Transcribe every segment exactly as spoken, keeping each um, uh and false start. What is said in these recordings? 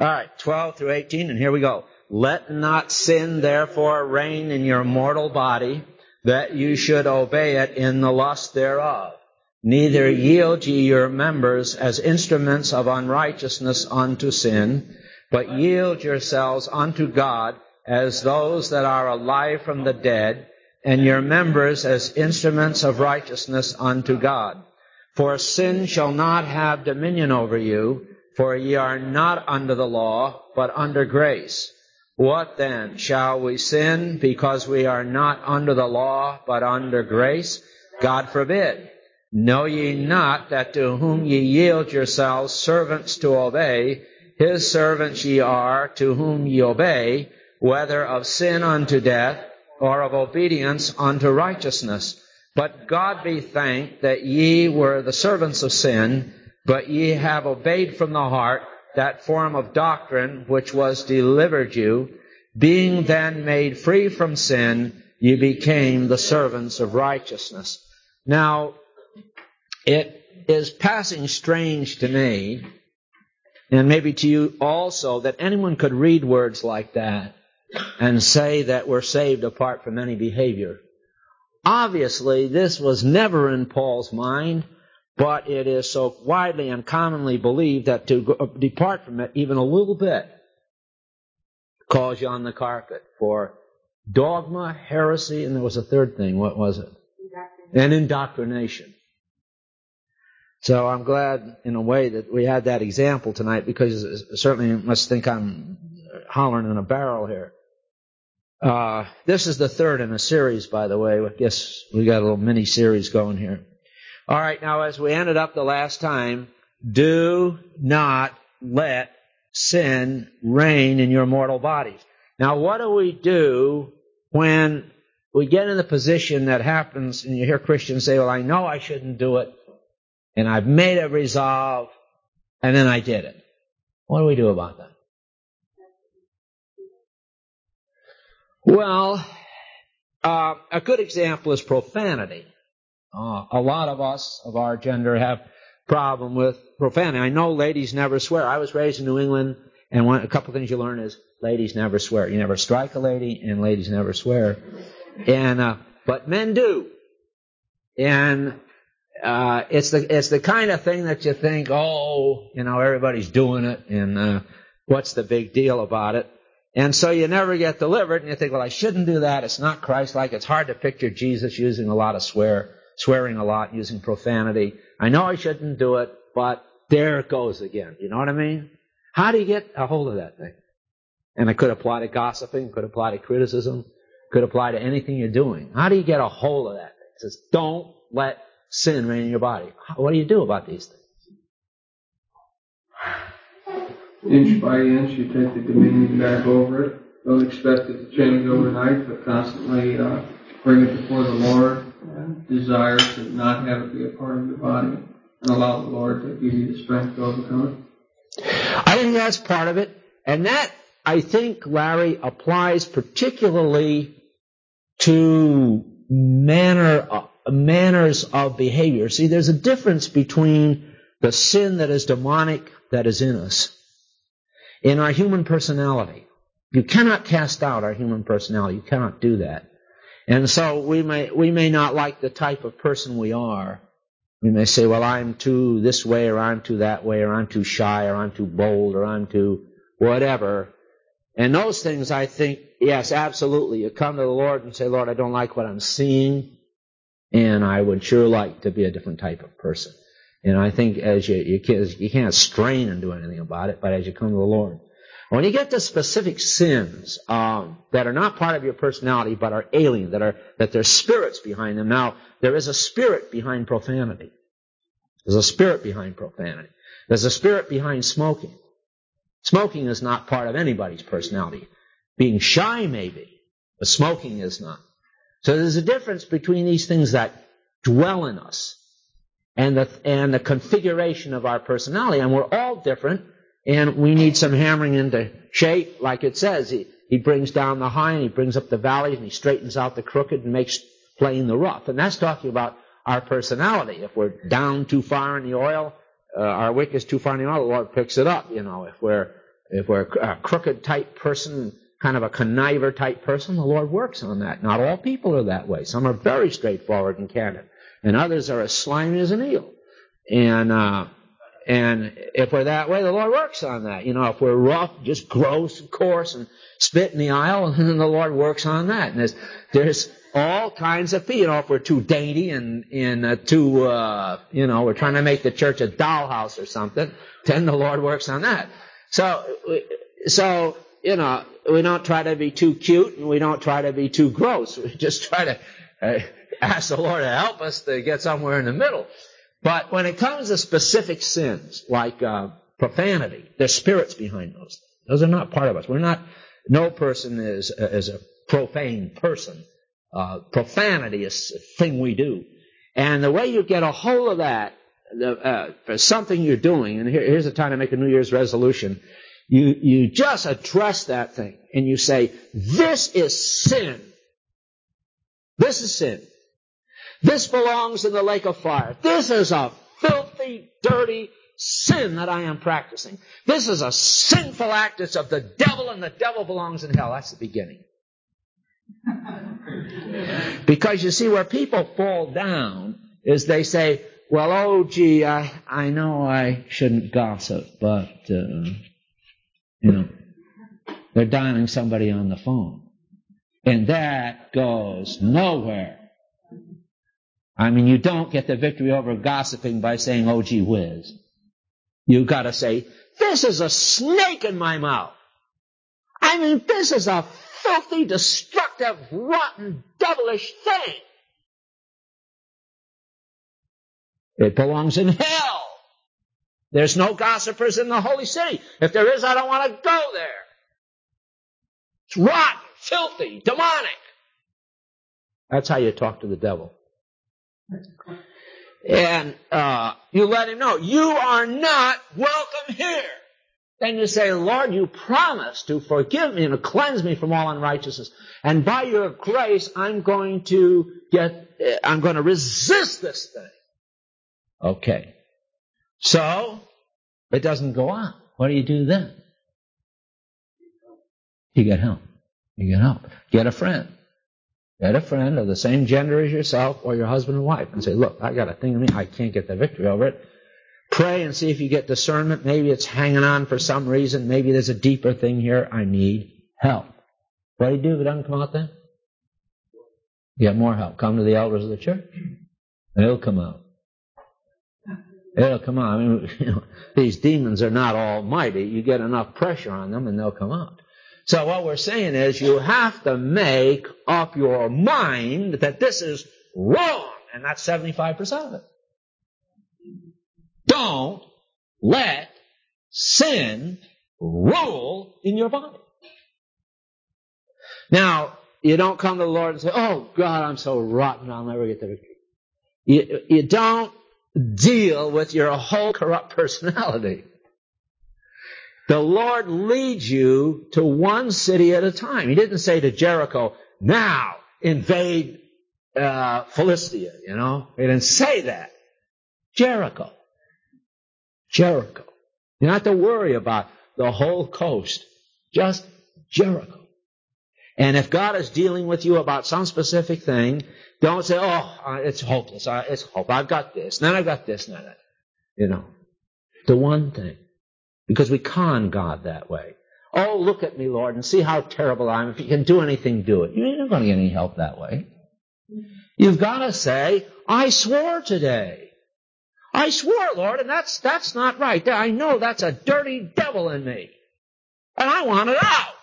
All right, twelve through eighteen, and here we go. Let not sin therefore reign in your mortal body, that you should obey it in the lust thereof. Neither yield ye your members as instruments of unrighteousness unto sin, but yield yourselves unto God as those that are alive from the dead, and your members as instruments of righteousness unto God. For sin shall not have dominion over you, for ye are not under the law, but under grace. What then? Shall we sin because we are not under the law, but under grace? God forbid. Know ye not that to whom ye yield yourselves servants to obey, his servants ye are to whom ye obey, whether of sin unto death, or of obedience unto righteousness? But God be thanked that ye were the servants of sin, but ye have obeyed from the heart that form of doctrine which was delivered you. Being then made free from sin, ye became the servants of righteousness. Now, it is passing strange to me, and maybe to you also, that anyone could read words like that and say that we're saved apart from any behavior. Obviously, this was never in Paul's mind, but it is so widely and commonly believed that to go, depart from it even a little bit calls you on the carpet for dogma, heresy, and there was a third thing. What was it? And indoctrination. So I'm glad, in a way, that we had that example tonight, because certainly you must think I'm hollering in a barrel here. Uh, this is the third in a series, by the way. I guess we got a little mini-series going here. All right, now as we ended up the last time, do not let sin reign in your mortal bodies. Now, what do we do when we get in the position that happens, and you hear Christians say, well, I know I shouldn't do it, and I've made a resolve, and then I did it. What do we do about that? Well, uh, a good example is profanity. Uh, a lot of us of our gender have problem with profanity. I know ladies never swear. I was raised in New England, and one, a couple of things you learn is ladies never swear. You never strike a lady, and ladies never swear. And uh, but men do. And uh, it's the it's the kind of thing that you think, oh, you know, everybody's doing it, and uh, what's the big deal about it? And so you never get delivered, and you think, well, I shouldn't do that. It's not Christ-like. It's hard to picture Jesus using a lot of swear, swearing a lot, using profanity. I know I shouldn't do it, but there it goes again. You know what I mean? How do you get a hold of that thing? And it could apply to gossiping, could apply to criticism, could apply to anything you're doing. How do you get a hold of that thing? It says, don't let sin reign in your body. What do you do about these things? Inch by inch, you take the dominion back over it. Don't expect it to change overnight, but constantly uh, bring it before the Lord and desire to not have it be a part of your body, and allow the Lord to give you the strength to overcome it. I think that's part of it. And that, I think, Larry, applies particularly to manner, uh, manners of behavior. See, there's a difference between the sin that is demonic that is in us, in our human personality. You cannot cast out our human personality. You cannot do that. And so we may we may not like the type of person we are. We may say, well, I'm too this way, or I'm too that way, or I'm too shy, or I'm too bold, or I'm too whatever. And those things, I think, yes, absolutely. You come to the Lord and say, Lord, I don't like what I'm seeing, and I would sure like to be a different type of person. And I think as you, you can't, you can't strain and do anything about it, but as you come to the Lord. When you get to specific sins um, that are not part of your personality but are alien, that are that there's spirits behind them. Now, there is a spirit behind profanity. There's a spirit behind profanity. There's a spirit behind smoking. Smoking is not part of anybody's personality. Being shy may be, but smoking is not. So there's a difference between these things that dwell in us and the, and the configuration of our personality. And we're all different, and we need some hammering into shape. Like it says, he, he brings down the high and he brings up the valleys and he straightens out the crooked and makes plain the rough. And that's talking about our personality. If we're down too far in the oil, uh, our wick is too far in the oil, the Lord picks it up. You know, if we're if we're a crooked type person, kind of a conniver type person, the Lord works on that. Not all people are that way. Some are very straightforward and candid, and others are as slimy as an eel. And uh, and if we're that way, the Lord works on that. You know, if we're rough, just gross and coarse and spit in the aisle, then the Lord works on that. And there's there's all kinds of people. You know, if we're too dainty and and uh, too uh, you know, we're trying to make the church a dollhouse or something, then the Lord works on that. So so. You know, we don't try to be too cute and we don't try to be too gross. We just try to uh, ask the Lord to help us to get somewhere in the middle. But when it comes to specific sins, like uh, profanity, there's spirits behind those things. Those are not part of us. We're not, no person is, uh, is a profane person. Uh, profanity is a thing we do. And the way you get a hold of that, the, uh, for something you're doing, and here, here's the time to make a New Year's resolution, You, you just address that thing and you say, this is sin. This is sin. This belongs in the lake of fire. This is a filthy, dirty sin that I am practicing. This is a sinful act. It's of the devil, and the devil belongs in hell. That's the beginning. Because you see, where people fall down is they say, well, oh, gee, I, I know I shouldn't gossip, but... Uh, You know, they're dialing somebody on the phone. And that goes nowhere. I mean, you don't get the victory over gossiping by saying, oh, gee whiz. You've got to say, this is a snake in my mouth. I mean, this is a filthy, destructive, rotten, devilish thing. It belongs in hell. There's no gossipers in the holy city. If there is, I don't want to go there. It's rotten, filthy, demonic. That's how you talk to the devil. And uh, you let him know, you are not welcome here. Then you say, Lord, you promised to forgive me and to cleanse me from all unrighteousness. And by your grace, I'm going to get, I'm going to resist this thing. Okay. So, it doesn't go on. What do you do then? You get help. You get help. Get a friend. Get a friend of the same gender as yourself or your husband and wife and say, look, I got a thing in me. I can't get the victory over it. Pray and see if you get discernment. Maybe it's hanging on for some reason. Maybe there's a deeper thing here. I need help. What do you do if it doesn't come out then? You get more help. Come to the elders of the church. And it'll come out. It'll come out. I mean, you know, these demons are not almighty. You get enough pressure on them and they'll come out. So what we're saying is you have to make up your mind that this is wrong. And that's seventy-five percent of it. Don't let sin rule in your body. Now, you don't come to the Lord and say, oh, God, I'm so rotten, I'll never get the victory. You, you don't deal with your whole corrupt personality. The Lord leads you to one city at a time. He didn't say to Jericho, now invade uh, Philistia, you know. He didn't say that. Jericho. Jericho. You don't have to worry about the whole coast. Just Jericho. And if God is dealing with you about some specific thing, don't say, oh, it's hopeless. It's hope. I've got this. Then I've got this. Now that. You know. The one thing. Because we con God that way. Oh, look at me, Lord, and see how terrible I am. If you can do anything, do it. You're not going to get any help that way. You've got to say, I swore today. I swore, Lord, and that's that's not right. I know that's a dirty devil in me. And I want it out.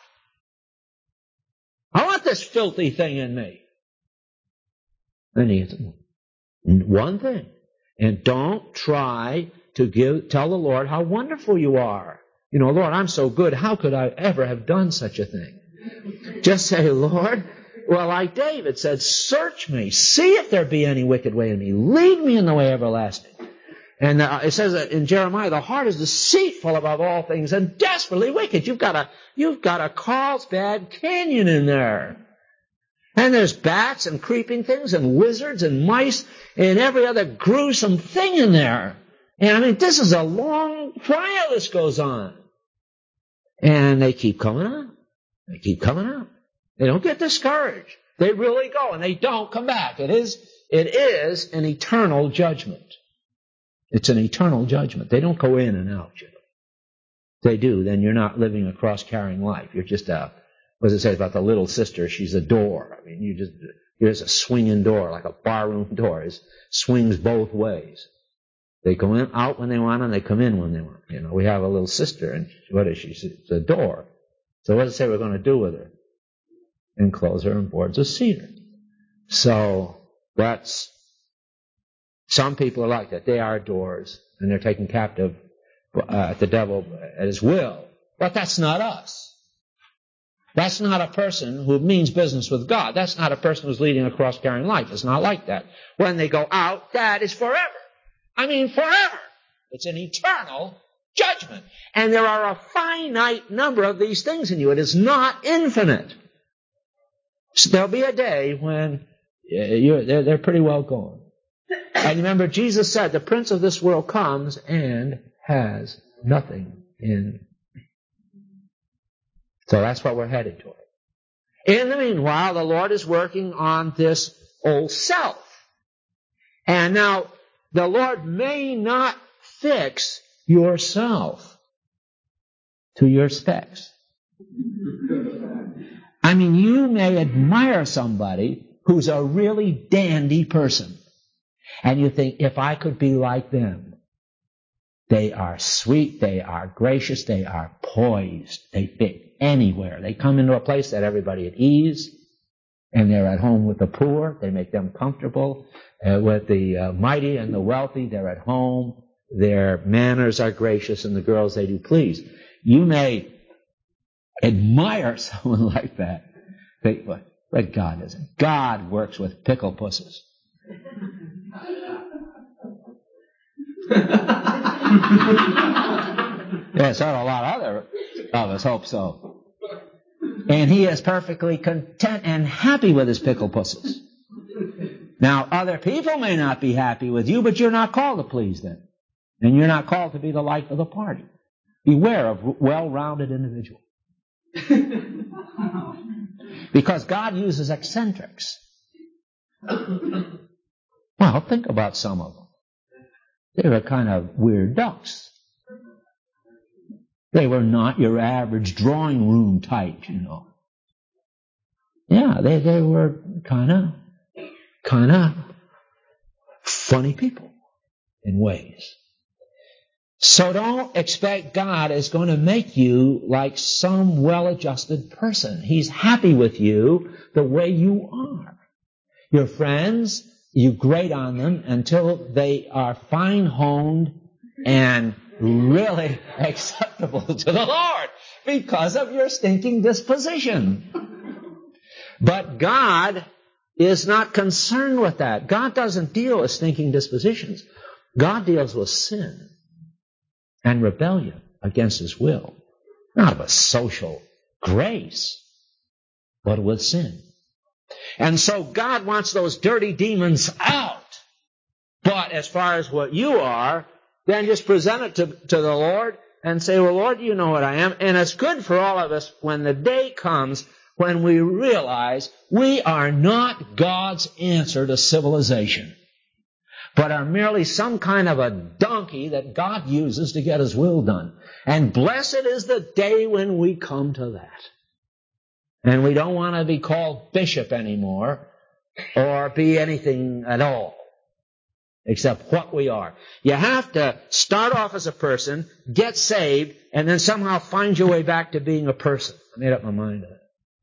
I want this filthy thing in me. And he said, one thing. And don't try to give, tell the Lord how wonderful you are. You know, Lord, I'm so good. How could I ever have done such a thing? Just say, Lord, well, like David said, search me. See if there be any wicked way in me. Lead me in the way everlasting. And uh, it says in Jeremiah, the heart is deceitful above all things and desperately wicked. You've got a, you've got a Carlsbad Canyon in there. And there's bats and creeping things and wizards and mice and every other gruesome thing in there. And I mean, this is a long while this goes on. And they keep coming out. They keep coming out. They don't get discouraged. They really go, and they don't come back. It is, it is an eternal judgment. It's an eternal judgment. They don't go in and out, you know. If they do, then you're not living a cross-carrying life. You're just a, what does it say about the little sister? She's a door. I mean, you just, here's a swinging door, like a barroom door. It swings both ways. They go in, out when they want, and they come in when they want. You know, we have a little sister, and what is she? It's a door. So what does it say we're going to do with her? Enclose her in boards of cedar. So that's, some people are like that. They are doors, and they're taken captive uh, at the devil at his will. But that's not us. That's not a person who means business with God. That's not a person who's leading a cross-carrying life. It's not like that. When they go out, that is forever. I mean, forever. It's an eternal judgment. And there are a finite number of these things in you. It is not infinite. So there'll be a day when you're, they're, they're pretty well gone. And remember, Jesus said, the prince of this world comes and has nothing in me. So that's what we're headed toward. In the meanwhile, the Lord is working on this old self. And now, the Lord may not fix yourself to your specs. I mean, you may admire somebody who's a really dandy person. And you think, if I could be like them, they are sweet, they are gracious, they are poised, they fit anywhere. They come into a place that everybody at ease, and they're at home with the poor, they make them comfortable. Uh, with the uh, mighty and the wealthy, they're at home, their manners are gracious, and the girls they do please. You may admire someone like that, but, but God doesn't. God works with pickle pusses. Yes, and a lot of other of us hope so. And he is perfectly content and happy with his pickle pusses. Now, other people may not be happy with you, but you're not called to please them. And you're not called to be the life of the party. Beware of well-rounded individuals. Because God uses eccentrics. Well, think about some of them. They were kind of weird ducks. They were not your average drawing room type, you know. Yeah, they, they were kind of, kind of funny people in ways. So don't expect God is going to make you like some well-adjusted person. He's happy with you the way you are. Your friends, you grate on them until they are fine-honed and really acceptable to the Lord because of your stinking disposition. But God is not concerned with that. God doesn't deal with stinking dispositions. God deals with sin and rebellion against His will. Not with social grace, but with sin. And so God wants those dirty demons out. But as far as what you are, then just present it to, to the Lord and say, well, Lord, you know what I am. And it's good for all of us when the day comes when we realize we are not God's answer to civilization, but are merely some kind of a donkey that God uses to get His will done. And blessed is the day when we come to that. And we don't want to be called bishop anymore or be anything at all except what we are. You have to start off as a person, get saved, and then somehow find your way back to being a person. I made up my mind on it.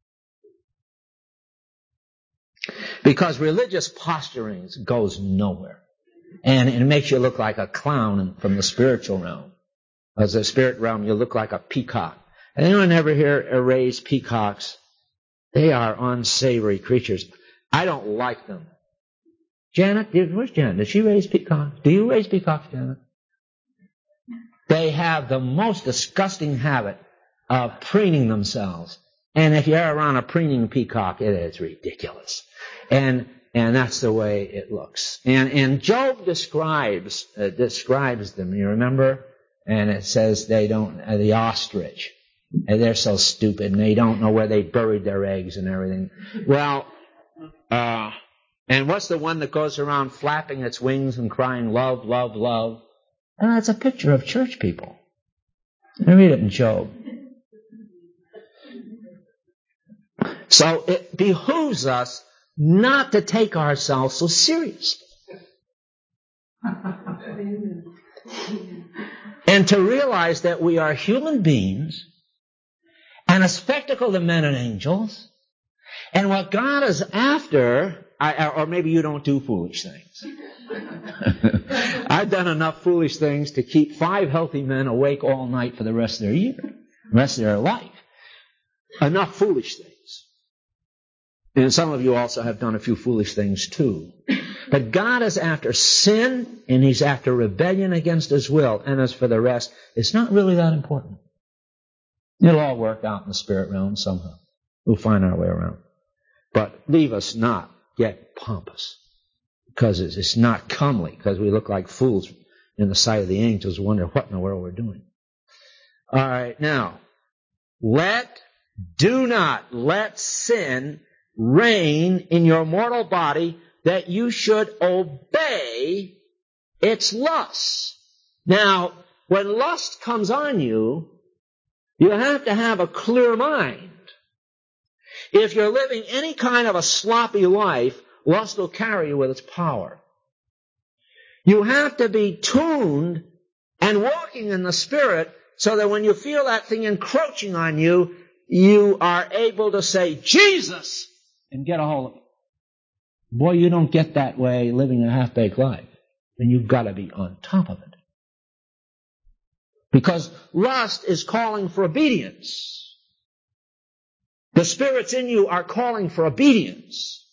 Because religious posturing goes nowhere. And it makes you look like a clown from the spiritual realm. As the spirit realm, you look like a peacock. Anyone ever hear raise peacocks? They are unsavory creatures. I don't like them. Janet, where's Janet? Does she raise peacocks? Do you raise peacocks, Janet? They have the most disgusting habit of preening themselves. And if you're around a preening peacock, it is ridiculous. And and that's the way it looks. And and Job describes uh, describes them. You remember? And it says they don't. Uh, the ostrich. And they're so stupid, and they don't know where they buried their eggs and everything. Well, uh, and what's the one that goes around flapping its wings and crying, love, love, love? And that's a picture of church people. I read it in Job. So it behooves us not to take ourselves so seriously. And to realize that we are human beings and a spectacle to men and angels. And what God is after, I, or maybe you don't do foolish things. I've done enough foolish things to keep five healthy men awake all night for the rest of their year, the rest of their life. Enough foolish things. And some of you also have done a few foolish things too. But God is after sin, and He's after rebellion against His will. And as for the rest, it's not really that important. It'll all work out in the spirit realm somehow. We'll find our way around. But leave us not get pompous, because it's not comely, because we look like fools in the sight of the angels, wonder what in the world we're doing. All right, now, let, do not let sin reign in your mortal body, that you should obey its lusts. Now, when lust comes on you, you have to have a clear mind. If you're living any kind of a sloppy life, lust will carry you with its power. You have to be tuned and walking in the Spirit so that when you feel that thing encroaching on you, you are able to say, Jesus, and get a hold of it. Boy, you don't get that way living a half-baked life. And you've got to be on top of it. Because lust is calling for obedience. The spirits in you are calling for obedience.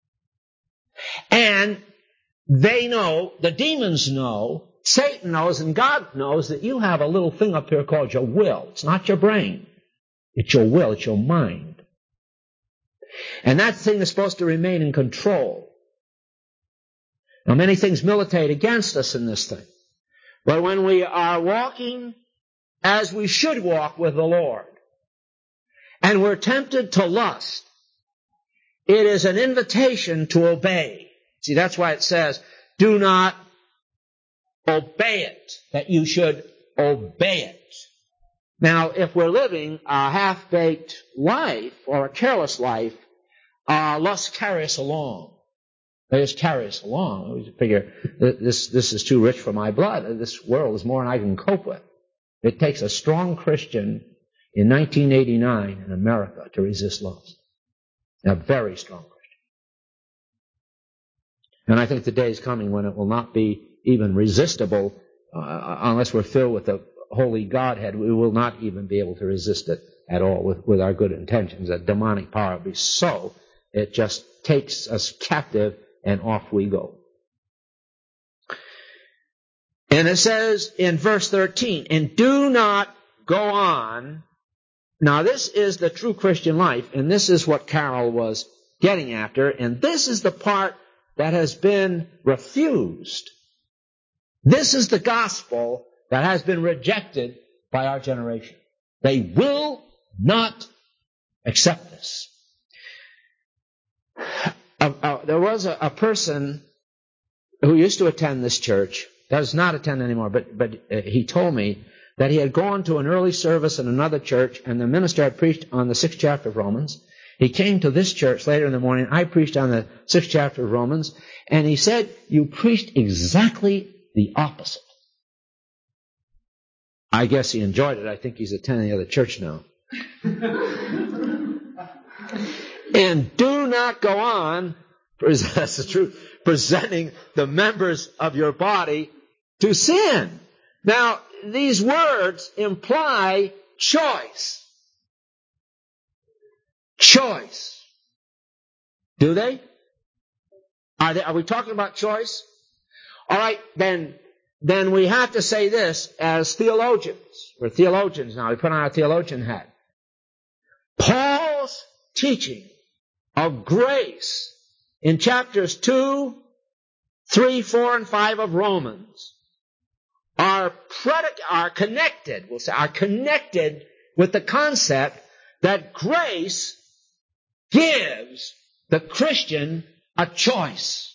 And they know, the demons know, Satan knows, and God knows that you have a little thing up here called your will. It's not your brain. It's your will. It's your mind. And that thing is supposed to remain in control. Now, many things militate against us in this thing. But when we are walking as we should walk with the Lord, and we're tempted to lust, it is an invitation to obey. See, that's why it says, do not obey it, that you should obey it. Now, if we're living a half-baked life or a careless life, uh, lust carry us along. They just carry us along. We figure, this, this is too rich for my blood. This world is more than I can cope with. It takes a strong Christian in nineteen eighty-nine in America to resist lust. A very strong Christian. And I think the day is coming when it will not be even resistible uh, unless we're filled with the Holy Godhead. We will not even be able to resist it at all with, with our good intentions. That demonic power will be so, it just takes us captive and off we go. And it says in verse thirteen, and do not go on. Now this is the true Christian life, and this is what Carol was getting after, and this is the part that has been refused. This is the gospel that has been rejected by our generation. They will not accept this. Uh, uh, there was a, a person who used to attend this church, does not attend anymore, but, but uh, he told me that he had gone to an early service in another church, and the minister had preached on the sixth chapter of Romans. He came to this church later in the morning. I preached on the sixth chapter of Romans, and he said, you preached exactly the opposite. I guess he enjoyed it. I think he's attending the other church now. And do not go on, that's the truth, presenting the members of your body to sin. Now, these words imply choice. Choice. Do they? Are they, are we talking about choice? All right, then, then we have to say this as theologians. We're theologians now. We put on our theologian hat. Paul's teaching of grace in chapters two, three, four, and five of Romans are predic- are connected, we'll say, are connected with the concept that grace gives the Christian a choice.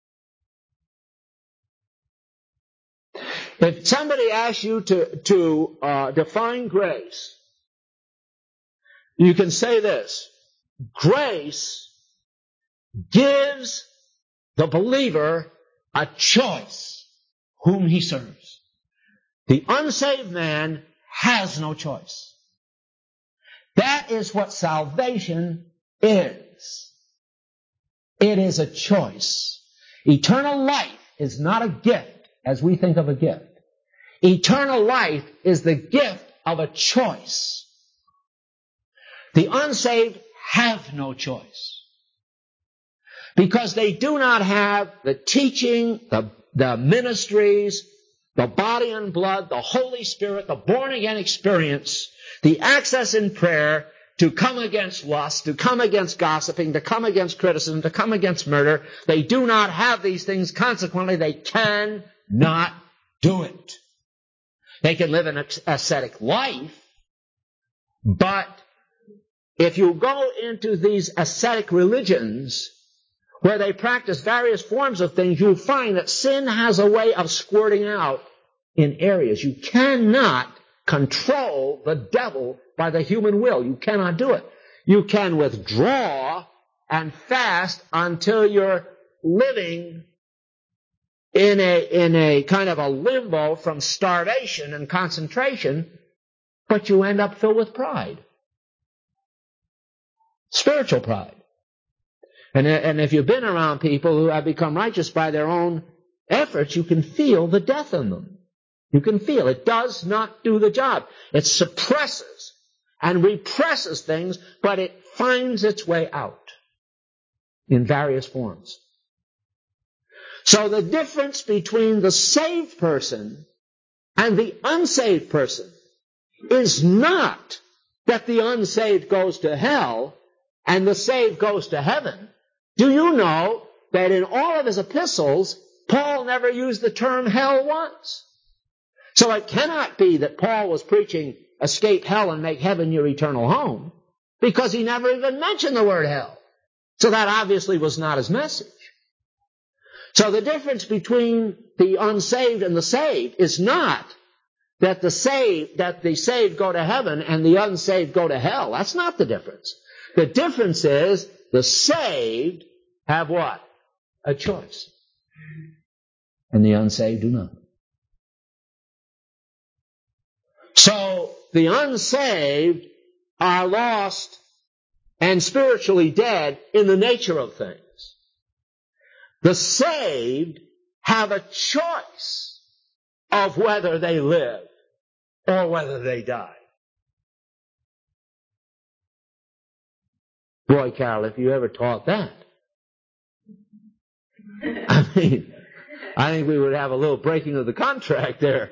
If somebody asks you to, to uh, define grace, you can say this: grace gives the believer a choice whom he serves. The unsaved man has no choice. That is what salvation is. It is a choice. Eternal life is not a gift as we think of a gift. Eternal life is the gift of a choice. The unsaved have no choice, because they do not have the teaching, the, the ministries, the body and blood, the Holy Spirit, the born-again experience, the access in prayer to come against lust, to come against gossiping, to come against criticism, to come against murder. They do not have these things. Consequently, they cannot do it. They can live an ascetic life, but if you go into these ascetic religions where they practice various forms of things, you'll find that sin has a way of squirting out in areas. You cannot control the devil by the human will. You cannot do it. You can withdraw and fast until you're living in a, in a kind of a limbo from starvation and concentration, but you end up filled with pride. Spiritual pride. And, and if you've been around people who have become righteous by their own efforts, you can feel the death in them. You can feel it does not do the job. It suppresses and represses things, but it finds its way out in various forms. So the difference between the saved person and the unsaved person is not that the unsaved goes to hell and the saved goes to heaven. Do you know that in all of his epistles, Paul never used the term hell once? So it cannot be that Paul was preaching escape hell and make heaven your eternal home, because he never even mentioned the word hell. So that obviously was not his message. So the difference between the unsaved and the saved is not that the saved, that the saved go to heaven and the unsaved go to hell. That's not the difference. The difference is the saved have what? A choice. And the unsaved do not. So the unsaved are lost and spiritually dead in the nature of things. The saved have a choice of whether they live or whether they die. Boy, Carol, if you ever taught that, I mean, I think we would have a little breaking of the contract there.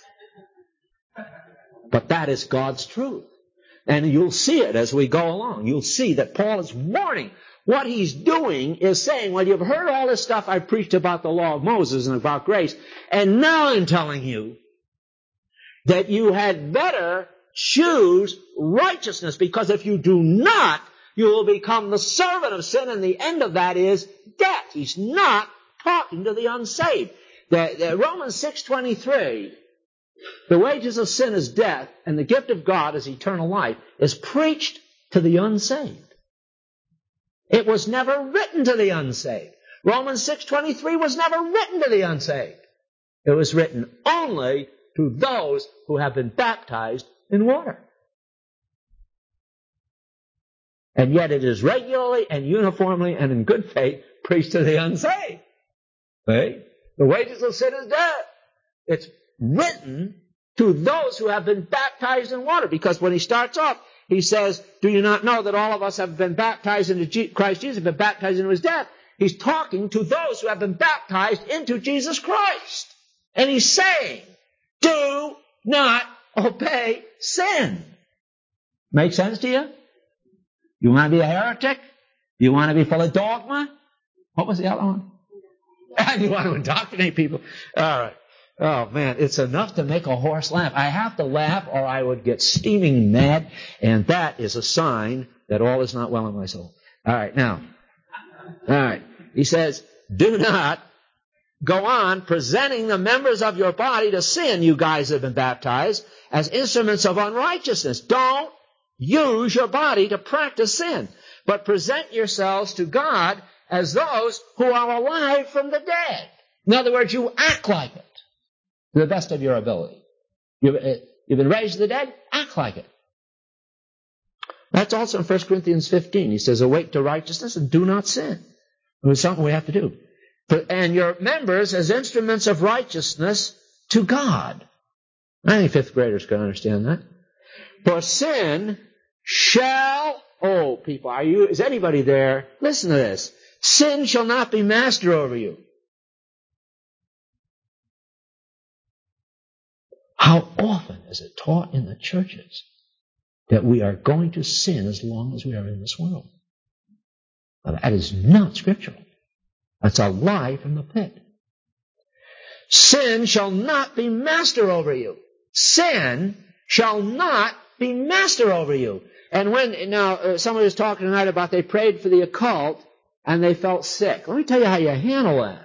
But that is God's truth. And you'll see it as we go along. You'll see that Paul is warning. What he's doing is saying, well, you've heard all this stuff I preached about the law of Moses and about grace, and now I'm telling you that you had better choose righteousness, because if you do not, you will become the servant of sin, and the end of that is death. He's not talking to the unsaved. The, the Romans six twenty-three, the wages of sin is death, and the gift of God is eternal life, is preached to the unsaved. It was never written to the unsaved. Romans six twenty-three was never written to the unsaved. It was written only to those who have been baptized in water. And yet it is regularly and uniformly and in good faith preached to the unsaved. See? The wages of sin is death. It's written to those who have been baptized in water, because when he starts off, he says, do you not know that all of us have been baptized into Christ Jesus, have been baptized into his death? He's talking to those who have been baptized into Jesus Christ. And he's saying, do not obey sin. Make sense to you? You want to be a heretic? You want to be full of dogma? What was the other one? You want to indoctrinate people? All right. Oh, man, it's enough to make a horse laugh. I have to laugh or I would get steaming mad, and that is a sign that all is not well in my soul. All right, now. All right. He says, do not go on presenting the members of your body to sin, you guys that have been baptized, as instruments of unrighteousness. Don't use your body to practice sin, but present yourselves to God as those who are alive from the dead. In other words, you act like it to the best of your ability. You've, you've been raised from the dead, act like it. That's also in First Corinthians fifteen. He says, awake to righteousness and do not sin. It's something we have to do. And your members as instruments of righteousness to God. I think fifth graders can understand that. For sin shall, oh people, are you, is anybody there? Listen to this. Sin shall not be master over you. How often is it taught in the churches that we are going to sin as long as we are in this world? Now, that is not scriptural. That's a lie from the pit. Sin shall not be master over you. Sin shall not be master over you. And when, now, uh, somebody was talking tonight about they prayed for the occult and they felt sick. Let me tell you how you handle that.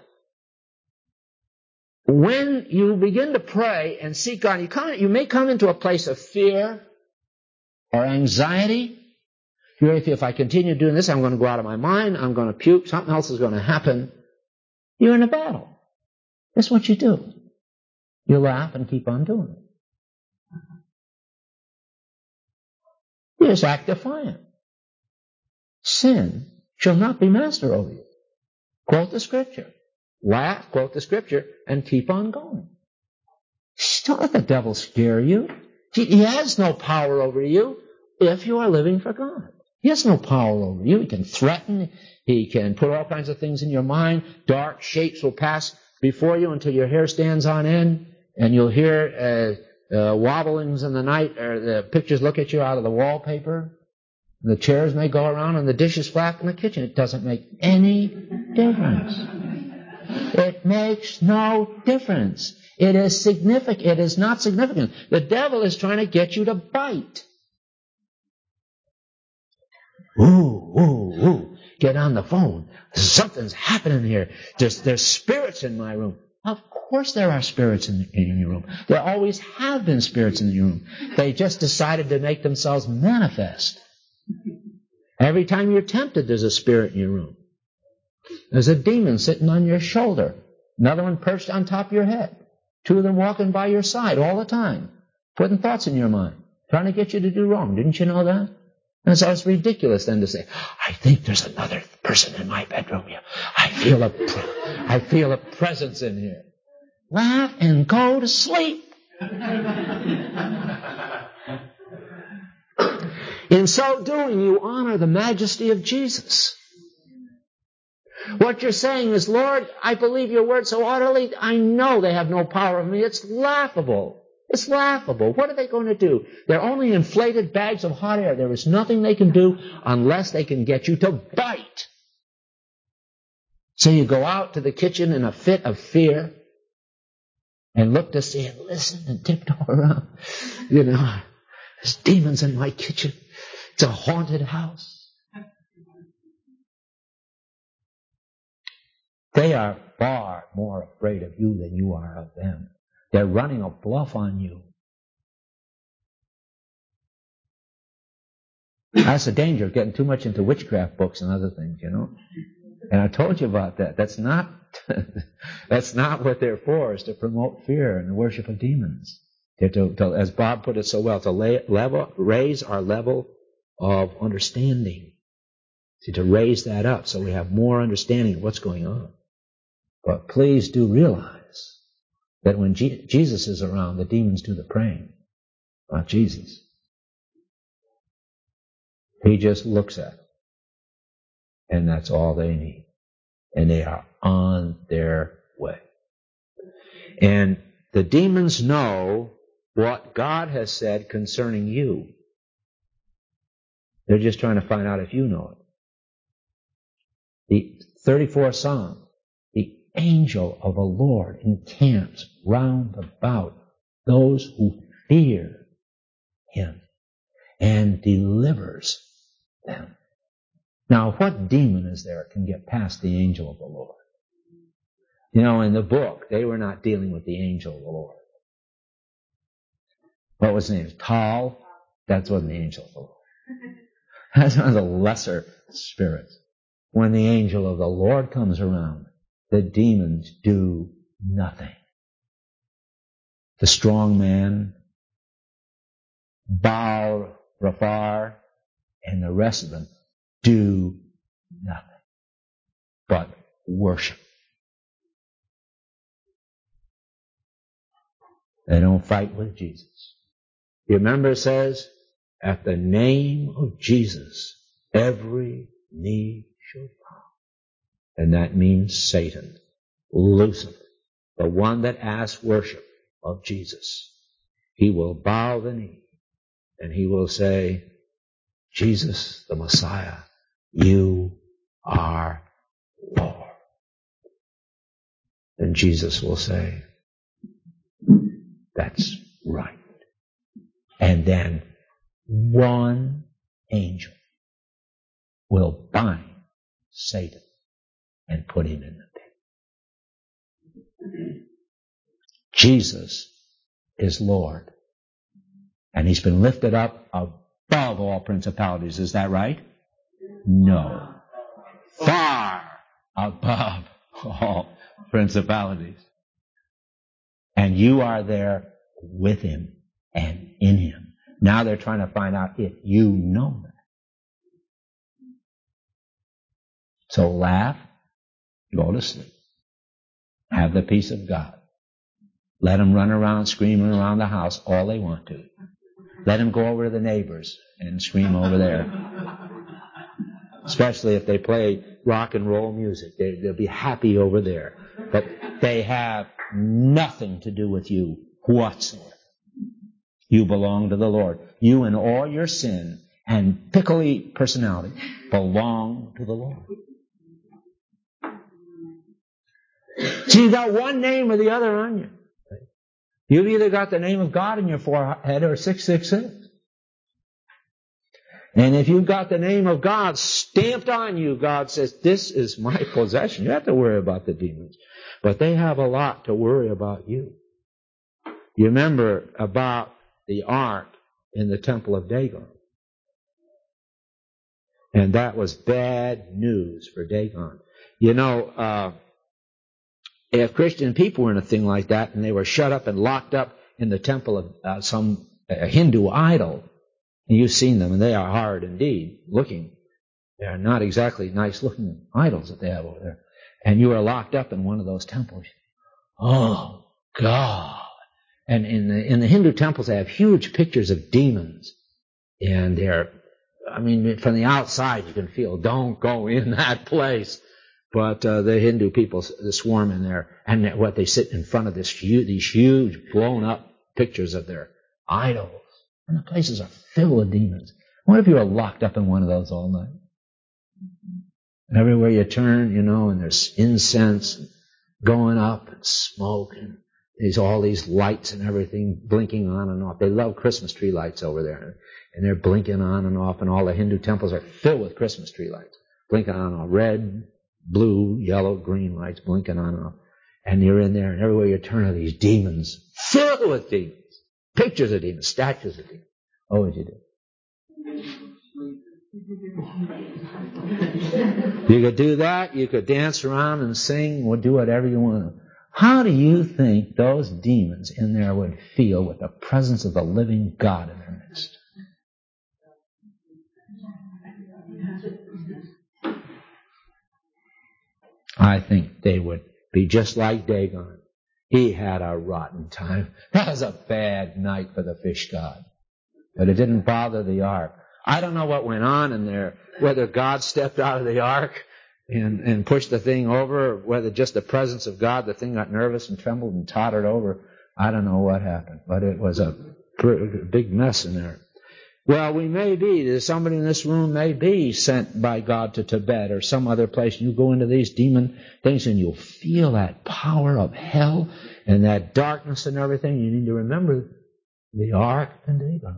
When you begin to pray and seek God, you, come, you may come into a place of fear or anxiety. If I continue doing this, I'm going to go out of my mind, I'm going to puke, something else is going to happen. You're in a battle. That's what you do. You laugh and keep on doing it. You just act defiant. Sin shall not be master over you. Quote the scripture. Laugh, quote the scripture, and keep on going. Don't let the devil scare you. He has no power over you if you are living for God. He has no power over you. He can threaten. He can put all kinds of things in your mind. Dark shapes will pass before you until your hair stands on end, and you'll hear uh, uh, wobblings in the night, or the pictures look at you out of the wallpaper. And the chairs may go around, and the dishes flap in the kitchen. It doesn't make any difference. It makes no difference. It is significant. It is not significant. The devil is trying to get you to bite. Ooh, ooh, ooh. Get on the phone. Something's happening here. There's, there's spirits in my room. Of course there are spirits in, in your room. There always have been spirits in your room. They just decided to make themselves manifest. Every time you're tempted, there's a spirit in your room. There's a demon sitting on your shoulder. Another one perched on top of your head. Two of them walking by your side all the time. Putting thoughts in your mind. Trying to get you to do wrong. Didn't you know that? And so it's ridiculous then to say, I think there's another person in my bedroom here. I feel a, I feel a presence in here. Laugh and go to sleep. In so doing, you honor the majesty of Jesus. What you're saying is, Lord, I believe your word so utterly, I know they have no power over me. It's laughable. It's laughable. What are they going to do? They're only inflated bags of hot air. There is nothing they can do unless they can get you to bite. So you go out to the kitchen in a fit of fear and look to see and listen and tiptoe around. You know, there's demons in my kitchen. It's a haunted house. They are far more afraid of you than you are of them. They're running a bluff on you. That's the danger of getting too much into witchcraft books and other things, you know. And I told you about that. That's not, that's not what they're for, is to promote fear and the worship of demons. They're to, to, as Bob put it so well, to lay, level, raise our level of understanding. See, to raise that up so we have more understanding of what's going on. But please do realize that when G- Jesus is around, the demons do the praying, not Jesus. He just looks at them. And that's all they need. And they are on their way. And the demons know what God has said concerning you. They're just trying to find out if you know it. The thirty-fourth Psalm, the angel of the Lord encamps round about those who fear him and delivers them. Now, what demon is there can get past the angel of the Lord? You know, in the book, they were not dealing with the angel of the Lord. What was his name? Tal? That's what the angel of the Lord. That's one of the lesser spirits. When the angel of the Lord comes around, the demons do nothing. The strong man, Baal, Rafar, and the rest of them do nothing but worship. They don't fight with Jesus. You remember it says, at the name of Jesus, every knee shall bow. And that means Satan, Lucifer, the one that asks worship of Jesus. He will bow the knee and he will say, Jesus, the Messiah, you are Lord. And Jesus will say, that's right. And then one angel will bind Satan and put him in the pit. Jesus is Lord. And he's been lifted up above all principalities. Is that right? No. Far above all principalities. And you are there with him and in him. Now they're trying to find out if you know that. So laugh, go to sleep. Have the peace of God. Let them run around screaming around the house all they want to. Let them go over to the neighbors and scream over there. Especially if they play rock and roll music. They, they'll be happy over there. But they have nothing to do with you whatsoever. You belong to the Lord. You and all your sin and pickly personality belong to the Lord. So you got one name or the other on you. You've either got the name of God in your forehead or six six six. And if you've got the name of God stamped on you, God says, this is my possession. You have to worry about the demons. But they have a lot to worry about you. You remember about the ark in the temple of Dagon. And that was bad news for Dagon. You know, uh, if Christian people were in a thing like that and they were shut up and locked up in the temple of uh, some uh, Hindu idol, and you've seen them and they are hard indeed looking. They are not exactly nice looking idols that they have over there. And you are locked up in one of those temples. Oh, God. And in the, in the Hindu temples they have huge pictures of demons. And they're, I mean, from the outside you can feel, don't go in that place. But uh, the Hindu people swarm in there, and what they sit in front of this huge, these huge blown up pictures of their idols. And the places are filled with demons. What if you were locked up in one of those all night? And everywhere you turn, you know, and there's incense going up and smoke and there's all these lights and everything blinking on and off. They love Christmas tree lights over there. And they're blinking on and off, and all the Hindu temples are filled with Christmas tree lights. Blinking on and off. Red, blue, yellow, green lights blinking on and off. And you're in there, and everywhere you turn are these demons. Filled with demons. Pictures of demons, statues of demons. Oh, what you do? You could do that. You could dance around and sing or do whatever you want. How do you think those demons in there would feel with the presence of the living God in their midst? I think they would be just like Dagon. He had a rotten time. That was a bad night for the fish god. But it didn't bother the ark. I don't know what went on in there, whether God stepped out of the ark and, and pushed the thing over, or whether just the presence of God, the thing got nervous and trembled and tottered over. I don't know what happened, but it was a big mess in there. Well, we may be, there's somebody in this room may be sent by God to Tibet or some other place. You go into these demon things and you'll feel that power of hell and that darkness and everything. You need to remember the ark and Dagon.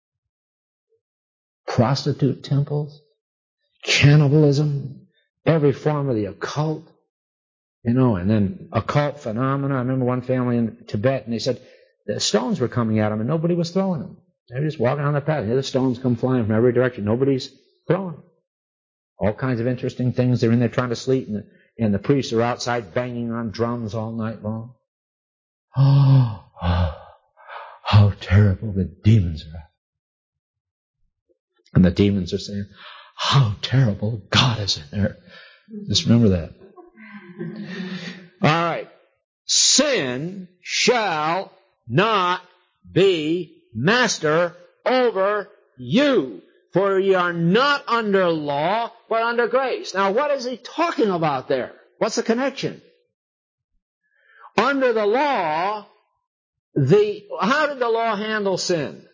Prostitute temples, cannibalism, every form of the occult, you know, and then occult phenomena. I remember one family in Tibet, and they said the stones were coming at them and nobody was throwing them. They were just walking on the path. Here the stones come flying from every direction. Nobody's throwing them. All kinds of interesting things. They're in there trying to sleep, and the, and the priests are outside banging on drums all night long. Oh, oh, how terrible the demons are. And the demons are saying, how terrible God is in there. Just remember that. All right. Sin shall not be master over you, for ye are not under law, but under grace. Now, what is he talking about there? What's the connection? Under the law, the how did the law handle sin?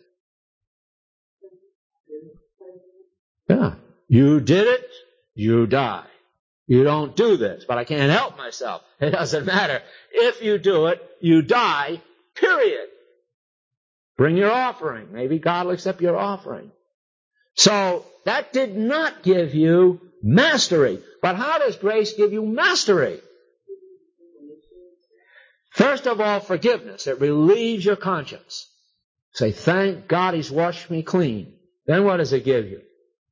Yeah. You did it, you die. You don't do this, but I can't help myself. It doesn't matter. If you do it, you die, period. Bring your offering. Maybe God will accept your offering. So, that did not give you mastery. But how does grace give you mastery? First of all, forgiveness. It relieves your conscience. Say, thank God He's washed me clean. Then what does it give you?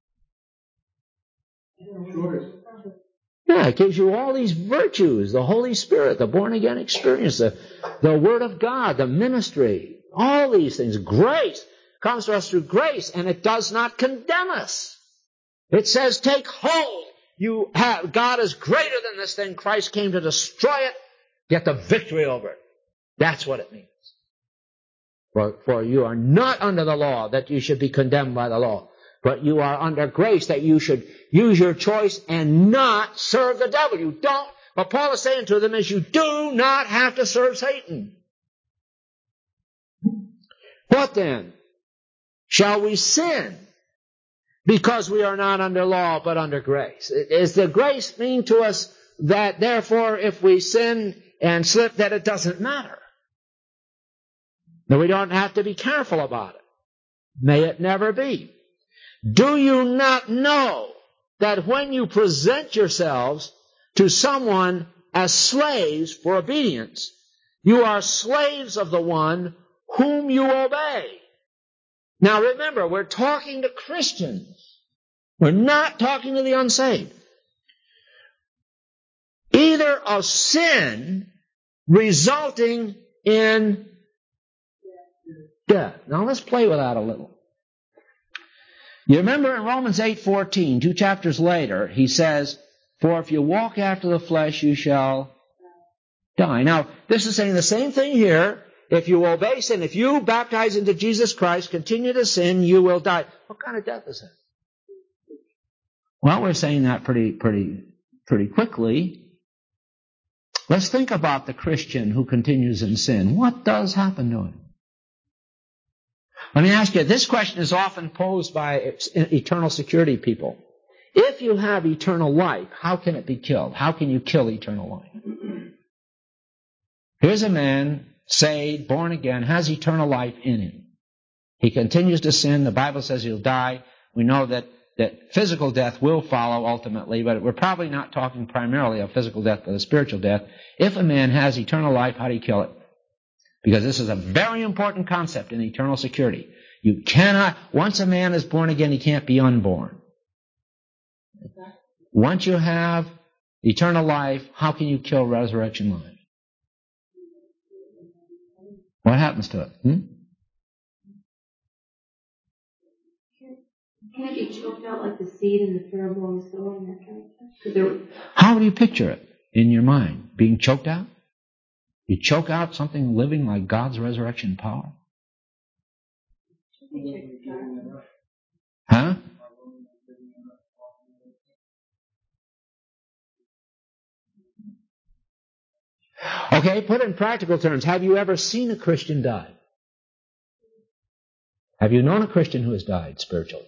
Yeah, it gives you all these virtues, the Holy Spirit, the born-again experience, the, the Word of God, the ministry, all these things. Grace comes to us through grace, and it does not condemn us. It says, take hold. You have, God is greater than this thing. Christ came to destroy it, get the victory over it. That's what it means. For, for you are not under the law that you should be condemned by the law, but you are under grace that you should use your choice and not serve the devil. You don't. What Paul is saying to them is you do not have to serve Satan. What then? Shall we sin because we are not under law but under grace? Is the grace mean to us that therefore if we sin and slip that it doesn't matter? That we don't have to be careful about it? May it never be. Do you not know that when you present yourselves to someone as slaves for obedience, you are slaves of the one whom you obey? Now remember, we're talking to Christians. We're not talking to the unsaved. Either of sin resulting in death. Now let's play with that a little. You remember in Romans eight fourteen, two chapters later, he says, for if you walk after the flesh, you shall die. Now, this is saying the same thing here. If you obey sin, if you baptize into Jesus Christ, continue to sin, you will die. What kind of death is that? Well, we're saying that pretty, pretty, pretty quickly. Let's think about the Christian who continues in sin. What does happen to him? Let me ask you, this question is often posed by eternal security people. If you have eternal life, how can it be killed? How can you kill eternal life? Here's a man, saved, born again, has eternal life in him. He continues to sin. The Bible says he'll die. We know that, that physical death will follow ultimately, but we're probably not talking primarily of physical death, but of spiritual death. If a man has eternal life, how do you kill it? Because this is a very important concept in eternal security. You cannot, once a man is born again, he can't be unborn. Once you have eternal life, how can you kill resurrection life? What happens to it? Hmm? Can't it be choked out like the seed in the parable of the sower and that kind of stuff? How do you picture it in your mind? Being choked out? You choke out something living like God's resurrection power? Huh? Okay, put it in practical terms. Have you ever seen a Christian die? Have you known a Christian who has died spiritually?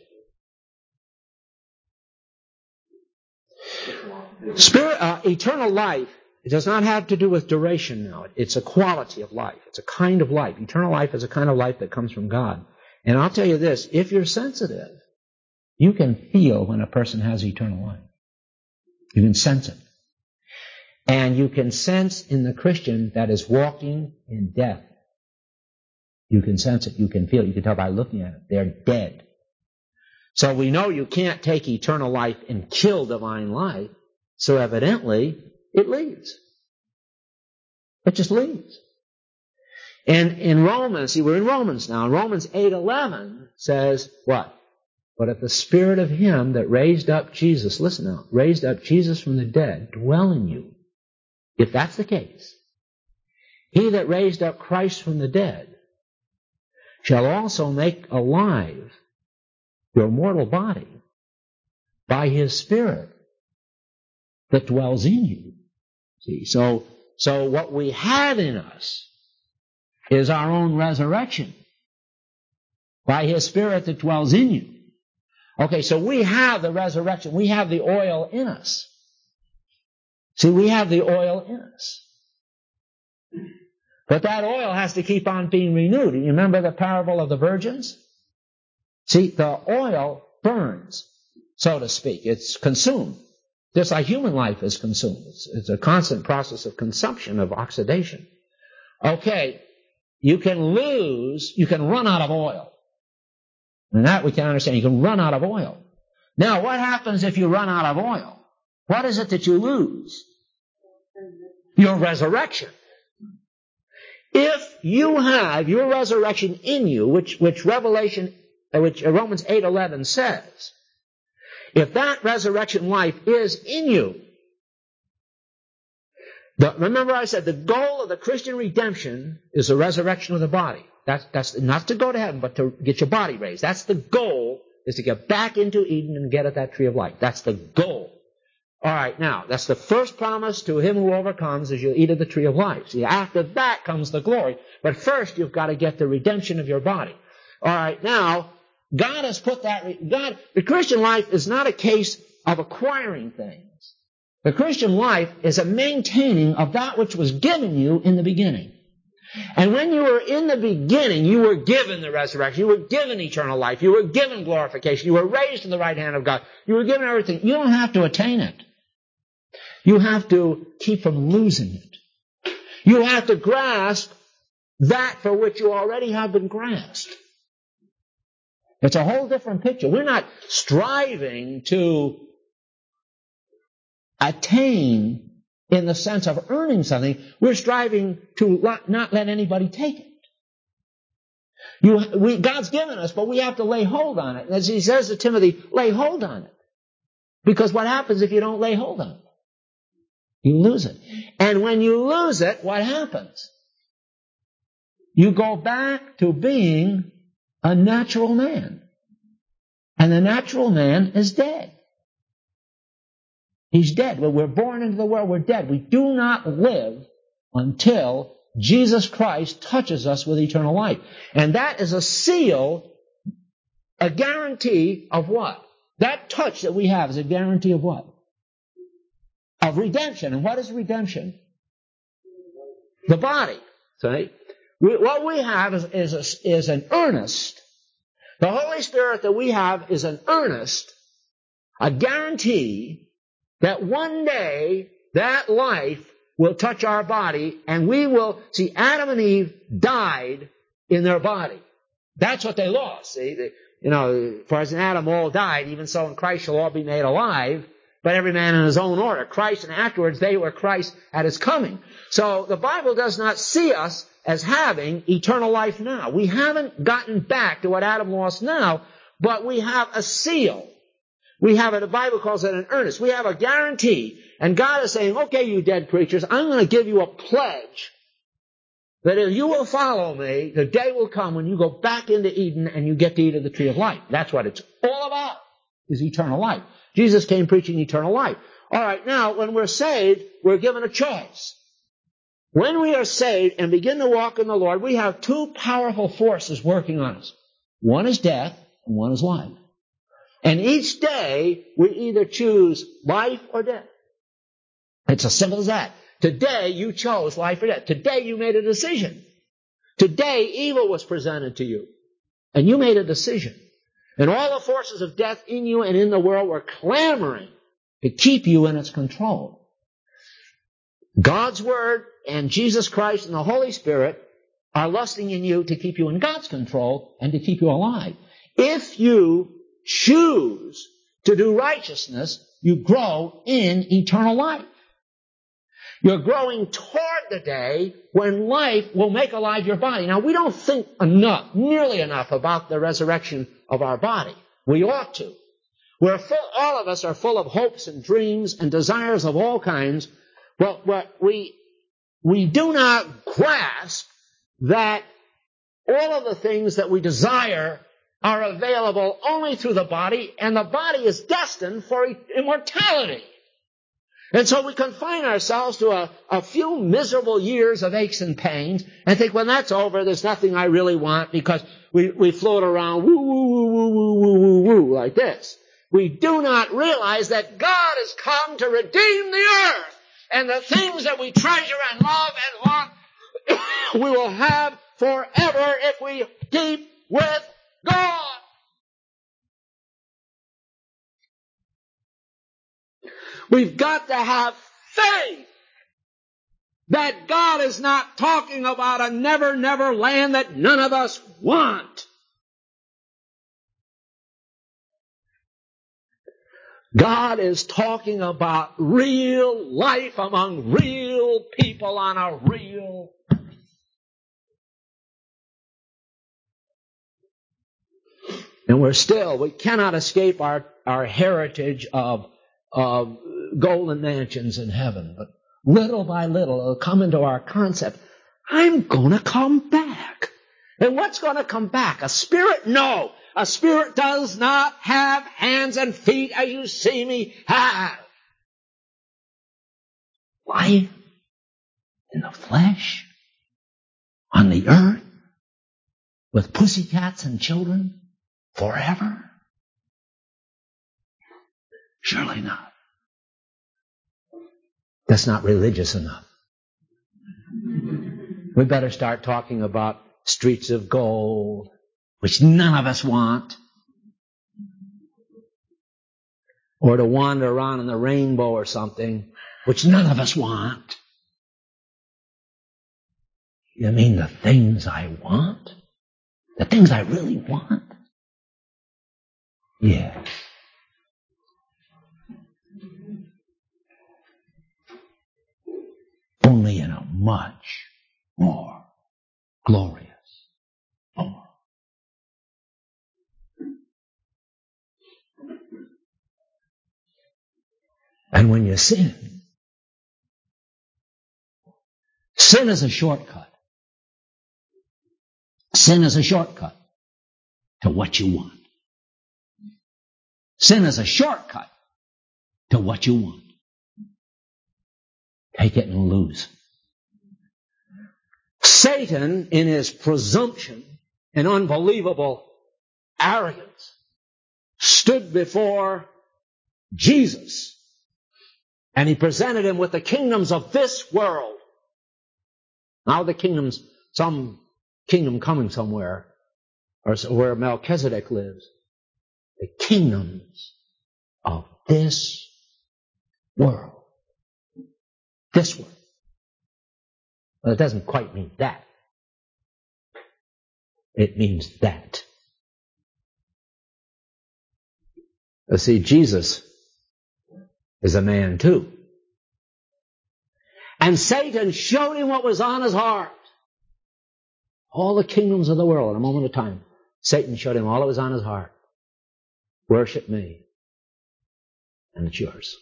Spirit, uh, eternal life, it does not have to do with duration now. It's a quality of life. It's a kind of life. Eternal life is a kind of life that comes from God. And I'll tell you this, if you're sensitive, you can feel when a person has eternal life. You can sense it. And you can sense in the Christian that is walking in death. You can sense it. You can feel it. You can tell by looking at it. They're dead. So we know you can't take eternal life and kill divine life. So evidently, it leaves. It just leaves. And in Romans, see, we're in Romans now. Romans eight eleven says what? But if the Spirit of Him that raised up Jesus, listen now, raised up Jesus from the dead, dwell in you. If that's the case, He that raised up Christ from the dead shall also make alive your mortal body by His Spirit that dwells in you. See, so, so what we have in us is our own resurrection by His Spirit that dwells in you. Okay, so we have the resurrection. We have the oil in us. See, we have the oil in us. But that oil has to keep on being renewed. You remember the parable of the virgins? See, the oil burns, so to speak. It's consumed. Just like human life is consumed. It's, it's a constant process of consumption, of oxidation. Okay, you can lose, you can run out of oil. And that we can understand. You can run out of oil. Now, what happens if you run out of oil? What is it that you lose? Your resurrection. If you have your resurrection in you, which, which Revelation, which Romans eight eleven says, if that resurrection life is in you, the, remember I said the goal of the Christian redemption is the resurrection of the body. That's, that's not to go to heaven, but to get your body raised. That's the goal, is to get back into Eden and get at that tree of life. That's the goal. All right, now, that's the first promise to him who overcomes is you'll eat of the tree of life. See, after that comes the glory. But first, you've got to get the redemption of your body. All right, now, God has put that, God, the Christian life is not a case of acquiring things. The Christian life is a maintaining of that which was given you in the beginning. And when you were in the beginning, you were given the resurrection. You were given eternal life. You were given glorification. You were raised to the right hand of God. You were given everything. You don't have to attain it. You have to keep from losing it. You have to grasp that for which you already have been grasped. It's a whole different picture. We're not striving to attain in the sense of earning something. We're striving to not let anybody take it. You, we, God's given us, but we have to lay hold on it. As he says to Timothy, lay hold on it. Because what happens if you don't lay hold on it? You lose it. And when you lose it, what happens? You go back to being a natural man. And the natural man is dead. He's dead. When we're born into the world, we're dead. We do not live until Jesus Christ touches us with eternal life. And that is a seal, a guarantee of what? That touch that we have is a guarantee of what? Of redemption. And what is redemption? The body. See? We, what we have is, is, a, is an earnest. The Holy Spirit that we have is an earnest, a guarantee that one day that life will touch our body and we will, see, Adam and Eve died in their body. That's what they lost. See, they, you know, for as in Adam all died, even so in Christ shall all be made alive. But every man in his own order. Christ and afterwards they were Christ at his coming. So the Bible does not see us as having eternal life now. We haven't gotten back to what Adam lost now, but we have a seal. We have it, the Bible calls it an earnest. We have a guarantee. And God is saying, okay, you dead creatures, I'm going to give you a pledge that if you will follow me, the day will come when you go back into Eden and you get to eat of the tree of life. That's what it's all about, is eternal life. Jesus came preaching eternal life. All right, now, when we're saved, we're given a choice. When we are saved and begin to walk in the Lord, we have two powerful forces working on us. One is death, and one is life. And each day, we either choose life or death. It's as simple as that. Today, you chose life or death. Today, you made a decision. Today, evil was presented to you, and you made a decision. And all the forces of death in you and in the world were clamoring to keep you in its control. God's Word and Jesus Christ and the Holy Spirit are lusting in you to keep you in God's control and to keep you alive. If you choose to do righteousness, you grow in eternal life. You're growing toward the day when life will make alive your body. Now, we don't think enough, nearly enough about the resurrection of our body. We ought to. We're full, all of us are full of hopes and dreams and desires of all kinds. Well, we, we do not grasp that all of the things that we desire are available only through the body, and the body is destined for immortality. And so we confine ourselves to a, a few miserable years of aches and pains and think, when that's over, there's nothing I really want, because we, we float around woo, woo, woo, woo, woo, woo, woo, woo, like this. We do not realize that God has come to redeem the earth, and the things that we treasure and love and want, we will have forever if we keep with God. We've got to have faith that God is not talking about a never, never land that none of us want. God is talking about real life among real people on a real earth. And we're still, we cannot escape our, our heritage of, of golden mansions in heaven. But little by little, it'll come into our concept. I'm going to come back. And what's going to come back? A spirit? No. A spirit does not have hands and feet as you see me have. Life in the flesh, on the earth, with pussycats and children, forever? Surely not. That's not religious enough. We better start talking about streets of gold, which none of us want. Or to wander around in the rainbow or something, which none of us want. You mean the things I want? The things I really want? Yes. Only in a much more glorious form. And when you sin, sin is a shortcut. Sin is a shortcut to what you want. Sin is a shortcut to what you want. Take it and lose. Satan, in his presumption and unbelievable arrogance, stood before Jesus, and he presented him with the kingdoms of this world. Now the kingdoms, some kingdom coming somewhere, or where Melchizedek lives. The kingdoms of this world. This world. Well, it doesn't quite mean that. It means that. You see, Jesus is a man too. And Satan showed him what was on his heart. All the kingdoms of the world in a moment of time. Satan showed him all that was on his heart. Worship me, and it's yours.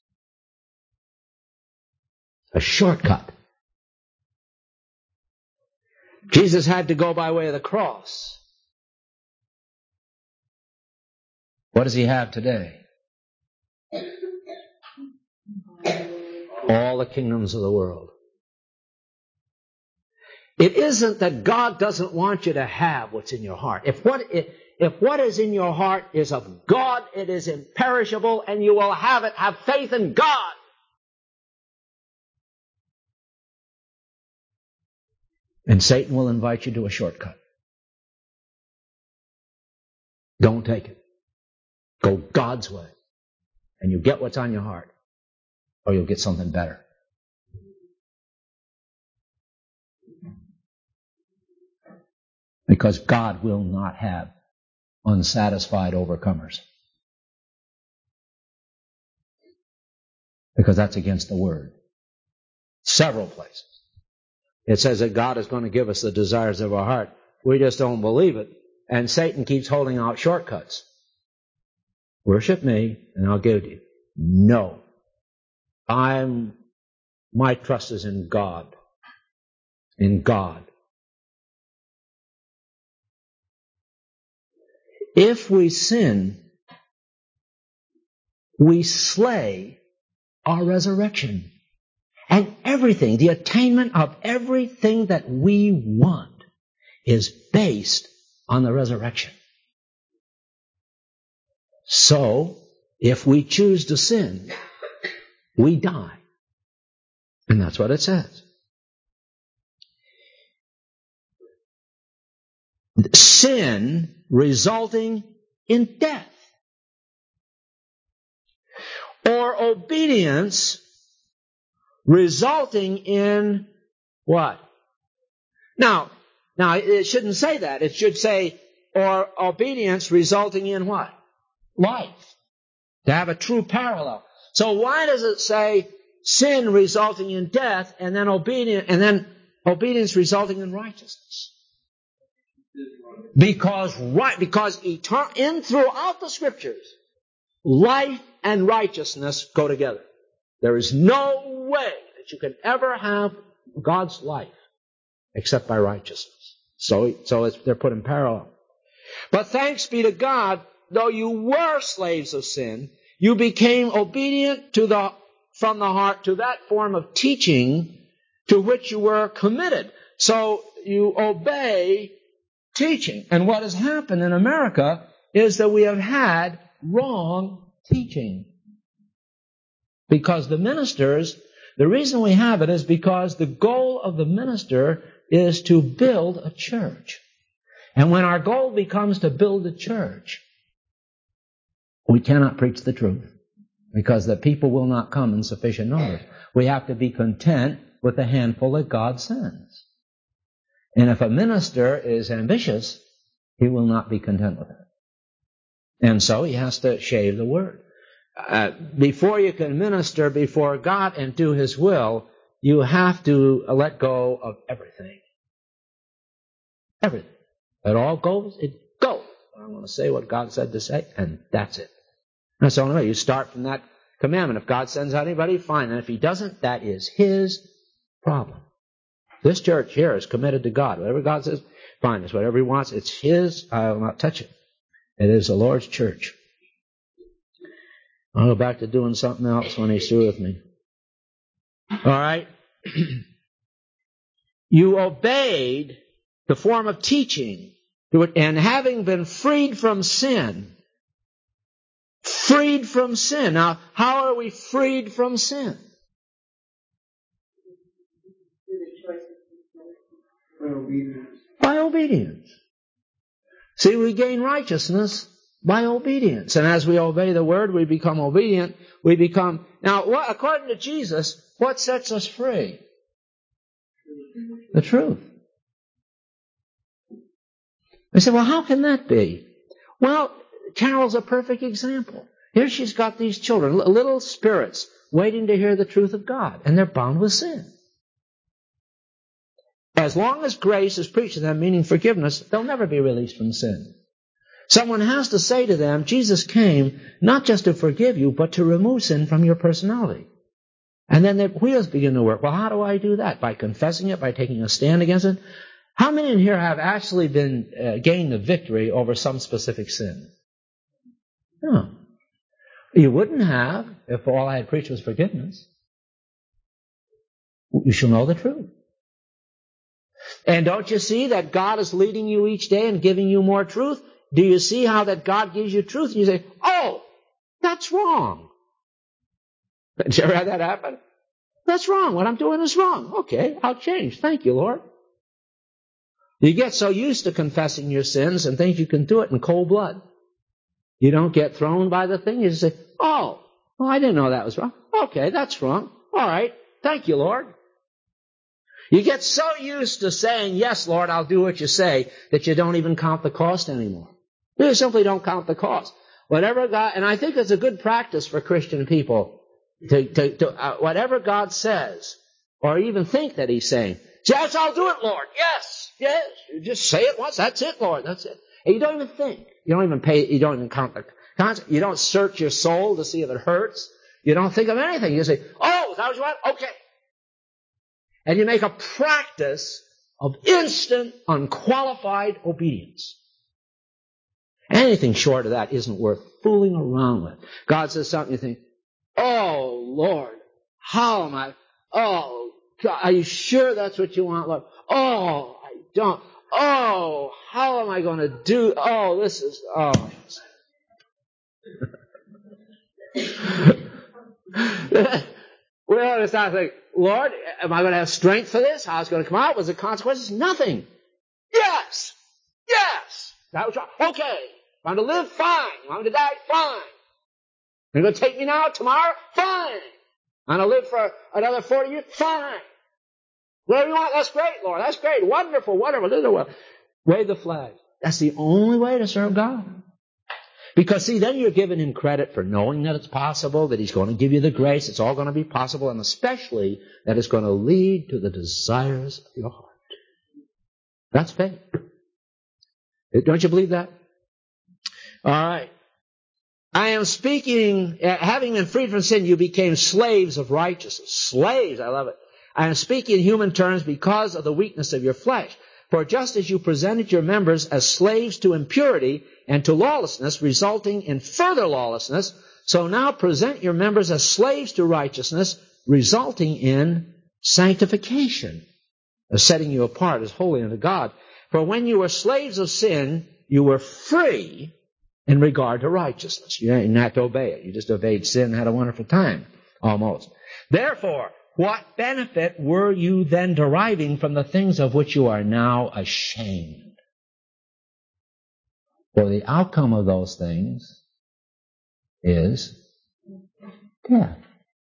A shortcut. Jesus had to go by way of the cross. What does he have today? All the kingdoms of the world. It isn't that God doesn't want you to have what's in your heart. If what, if, if what is in your heart is of God, it is imperishable, and you will have it. Have faith in God. And Satan will invite you to a shortcut. Don't take it. Go God's way. And you get what's on your heart. Or you'll get something better. Because God will not have unsatisfied overcomers. Because that's against the Word. Several places. It says that God is going to give us the desires of our heart. We just don't believe it. And Satan keeps holding out shortcuts. Worship me and I'll give it to you. No. I'm, my trust is in God. In God. If we sin, we slay our resurrection. And everything, the attainment of everything that we want is based on the resurrection. So, if we choose to sin, we die. And that's what it says. Sin resulting in death. Or obedience resulting in what? Now, now it shouldn't say that. It should say, or obedience resulting in what? Life. To have a true parallel. So why does it say sin resulting in death and then obedience and then obedience resulting in righteousness? Because right, because etern- in throughout the Scriptures, life and righteousness go together. There is no way that you can ever have God's life except by righteousness. So, so it's, they're put in parallel. But thanks be to God, though you were slaves of sin, you became obedient to the, from the heart to that form of teaching to which you were committed. So you obey teaching. And what has happened in America is that we have had wrong teaching. Because the ministers, the reason we have it is because the goal of the minister is to build a church. And when our goal becomes to build a church, we cannot preach the truth because the people will not come in sufficient numbers. We have to be content with the handful that God sends. And if a minister is ambitious, he will not be content with it. And so he has to shave the word. Uh, before you can minister before God and do His will, you have to let go of everything. Everything. It all goes, it goes. I want to say what God said to say, and that's it. That's the only way. You start from that commandment. If God sends out anybody, fine. And if He doesn't, that is His problem. This church here is committed to God. Whatever God says, fine. It's whatever He wants. It's His. I will not touch it. It is the Lord's church. I'll go back to doing something else when He's through with me. All right? You obeyed the form of teaching, and having been freed from sin, freed from sin. Now, how are we freed from sin? By obedience. By obedience. See, we gain righteousness by obedience. And as we obey the Word, we become obedient. We become... Now, what, according to Jesus, what sets us free? The truth. I said, well, how can that be? Well, Carol's a perfect example. Here she's got these children, little spirits, waiting to hear the truth of God, and they're bound with sin. As long as grace is preached to them, meaning forgiveness, they'll never be released from sin. Someone has to say to them, Jesus came not just to forgive you, but to remove sin from your personality. And then the wheels begin to work. Well, how do I do that? By confessing it, by taking a stand against it? How many in here have actually been uh, gained the victory over some specific sin? No. You wouldn't have if all I had preached was forgiveness. You shall know the truth. And don't you see that God is leading you each day and giving you more truth? Do you see how that God gives you truth? And you say, oh, that's wrong. Did you ever have that happen? That's wrong. What I'm doing is wrong. Okay, I'll change. Thank you, Lord. You get so used to confessing your sins and think you can do it in cold blood. You don't get thrown by the thing. You just say, oh, well, I didn't know that was wrong. Okay, that's wrong. All right. Thank you, Lord. You get so used to saying, yes, Lord, I'll do what you say, that you don't even count the cost anymore. You simply don't count the cost. Whatever God, and I think it's a good practice for Christian people to, to, to uh, whatever God says, or even think that He's saying, yes, I'll do it, Lord. Yes, yes. You just say it once. That's it, Lord. That's it. And you don't even think. You don't even pay. You don't even count the concept. You don't search your soul to see if it hurts. You don't think of anything. You say, oh, is that what you want? Okay. And you make a practice of instant, unqualified obedience. Anything short of that isn't worth fooling around with. God says something, you think, oh, Lord, how am I? Oh, God, are you sure that's what you want, Lord? Oh, I don't. Oh, how am I going to do? Oh, this is, oh. We ought to start thinking, Lord, am I going to have strength for this? How's it going to come out? What's the consequences? Nothing. Yes. Yes. That was right. Okay. I'm going to live? Fine. I'm going to die? Fine. You're going to take me now? Tomorrow? Fine. I'm going to live for another forty years? Fine. Whatever you want, that's great, Lord. That's great. Wonderful, wonderful. Wave the flag. That's the only way to serve God. Because, see, then you're giving Him credit for knowing that it's possible, that He's going to give you the grace, it's all going to be possible, and especially that it's going to lead to the desires of your heart. That's faith. Don't you believe that? All right. I am speaking, uh, having been freed from sin, you became slaves of righteousness. Slaves, I love it. I am speaking in human terms because of the weakness of your flesh. For just as you presented your members as slaves to impurity and to lawlessness, resulting in further lawlessness, so now present your members as slaves to righteousness, resulting in sanctification, as setting you apart as holy unto God. For when you were slaves of sin, you were free in regard to righteousness. You didn't have to obey it. You just obeyed sin and had a wonderful time, almost. Therefore, what benefit were you then deriving from the things of which you are now ashamed? For the outcome of those things is death.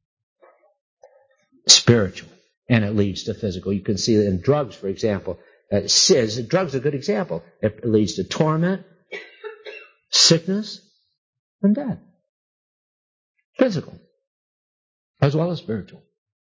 Spiritual. And it leads to physical. You can see that in drugs, for example. Uh, drugs are a good example. It leads to torment, sickness, and death. Physical. As well as spiritual.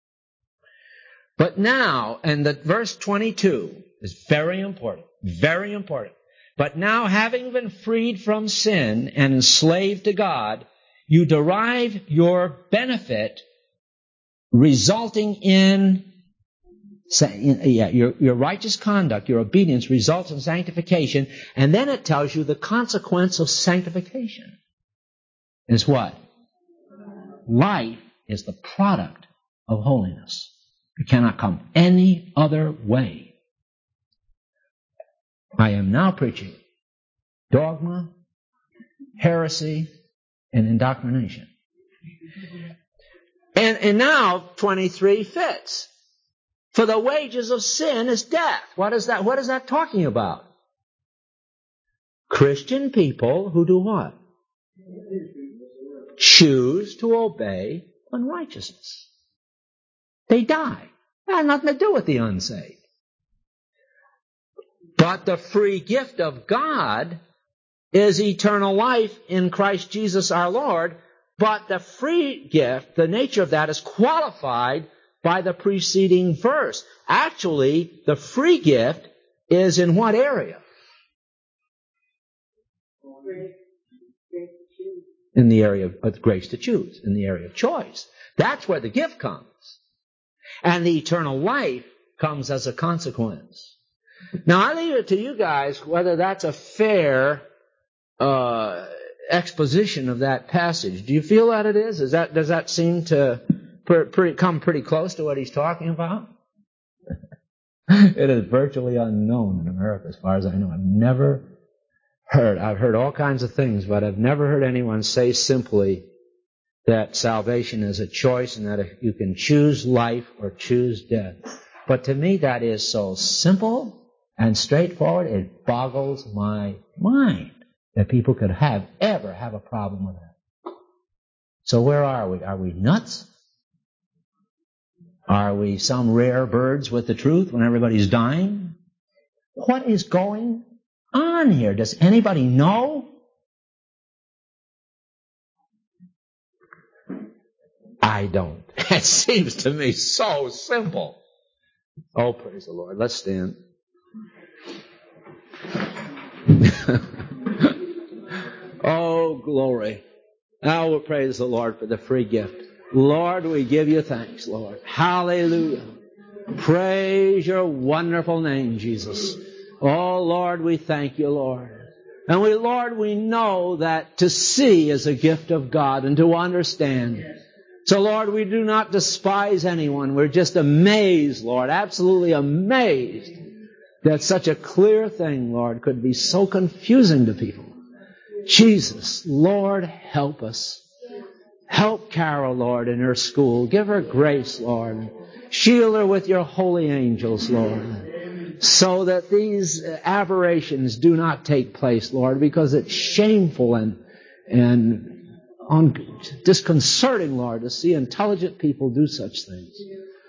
But now, and the verse twenty-two is very important, very important. But now, having been freed from sin and enslaved to God, you derive your benefit resulting in, yeah, your, your righteous conduct, your obedience results in sanctification, and then it tells you the consequence of sanctification is what? Life is the product of holiness. It cannot come any other way. I am now preaching dogma, heresy, and indoctrination. And, and now twenty-three fits. For the wages of sin is death. What is that? What is that talking about? Christian people who do what? Choose to obey unrighteousness. They die. That has nothing to do with the unsaved. But the free gift of God is eternal life in Christ Jesus our Lord. But the free gift, the nature of that is qualified by the preceding verse. Actually, the free gift is in what area? In the area of grace to choose, in the area of choice. That's where the gift comes. And the eternal life comes as a consequence. Now, I leave it to you guys whether that's a fair uh, exposition of that passage. Do you feel that it is? Is that does that seem to pre- pre- come pretty close to what he's talking about? It is virtually unknown in America as far as I know. I've never heard, I've heard all kinds of things, but I've never heard anyone say simply that salvation is a choice and that you can choose life or choose death. But to me that is so simple and straightforward, it boggles my mind that people could have, ever have a problem with that. So where are we? Are we nuts? Are we some rare birds with the truth when everybody's dying? What is going on here? Does anybody know? I don't. It seems to me so simple. Oh, praise the Lord. Let's stand. Oh, glory. Now we'll praise the Lord for the free gift. Lord, we give you thanks, Lord. Hallelujah. Praise your wonderful name, Jesus. Oh, Lord, we thank you, Lord. And we, Lord, we know that to see is a gift of God and to understand. So, Lord, we do not despise anyone. We're just amazed, Lord, absolutely amazed that such a clear thing, Lord, could be so confusing to people. Jesus, Lord, help us. Help Carol, Lord, in her school. Give her grace, Lord. Shield her with your holy angels, Lord, so that these aberrations do not take place, Lord, because it's shameful and and un- disconcerting, Lord, to see intelligent people do such things.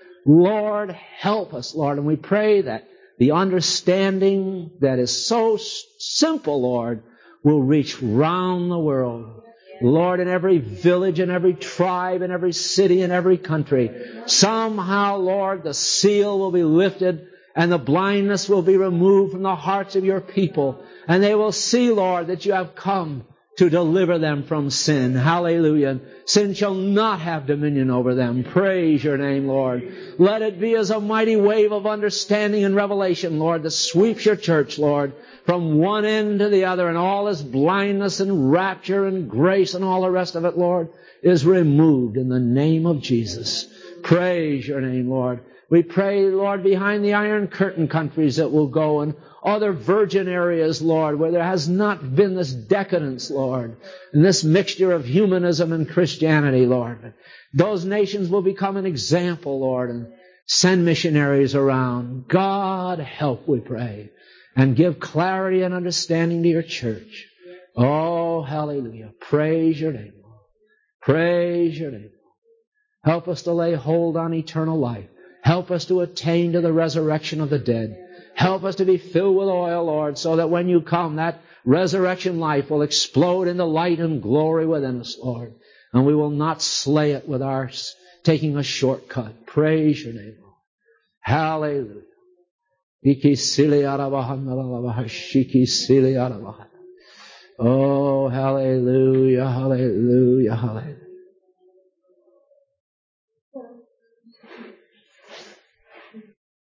Lord, help us, Lord, and we pray that the understanding that is so simple, Lord, will reach round the world. Lord, in every village, in every tribe, in every city, in every country, somehow, Lord, the seal will be lifted and the blindness will be removed from the hearts of your people. And they will see, Lord, that you have come to deliver them from sin. Hallelujah. Sin shall not have dominion over them. Praise your name, Lord. Let it be as a mighty wave of understanding and revelation, Lord, that sweeps your church, Lord, from one end to the other, and all this blindness and rapture and grace and all the rest of it, Lord, is removed in the name of Jesus. Praise your name, Lord. We pray, Lord, behind the Iron Curtain countries that will go, and other virgin areas, Lord, where there has not been this decadence, Lord, and this mixture of humanism and Christianity, Lord. Those nations will become an example, Lord, and send missionaries around. God, help, we pray, and give clarity and understanding to your church. Oh, hallelujah. Praise your name, Lord. Praise your name. Help us to lay hold on eternal life. Help us to attain to the resurrection of the dead. Help us to be filled with oil, Lord, so that when you come, that resurrection life will explode into light and glory within us, Lord. And we will not slay it with our taking a shortcut. Praise your name, Lord. Hallelujah. Oh, hallelujah, hallelujah, hallelujah.